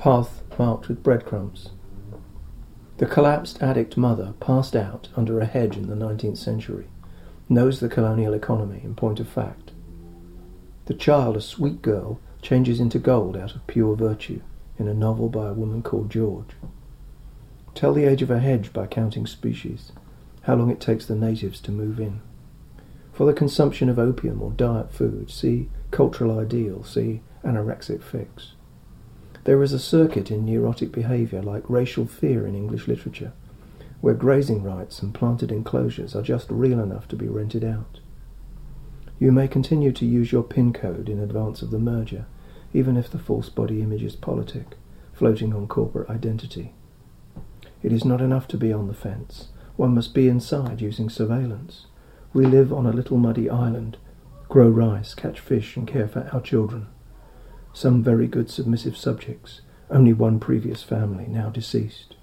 path marked with breadcrumbs. The collapsed addict mother passed out under a hedge in the 19th century, knows the colonial economy in point of fact. The child, a sweet girl, changes into gold out of pure virtue in a novel by a woman called George. Tell the age of a hedge by counting species, how long it takes the natives to move in. For the consumption of opium or diet food, see cultural ideal, see anorexic fix. There is a circuit in neurotic behaviour like racial fear in English literature, where grazing rights and planted enclosures are just real enough to be rented out. You may continue to use your PIN code in advance of the merger, even if the false body image is politic, floating on corporate identity. It is not enough to be on the fence. One must be inside using surveillance. We live on a little muddy island, grow rice, catch fish and care for our children. Some very good submissive subjects, only one previous family, now deceased.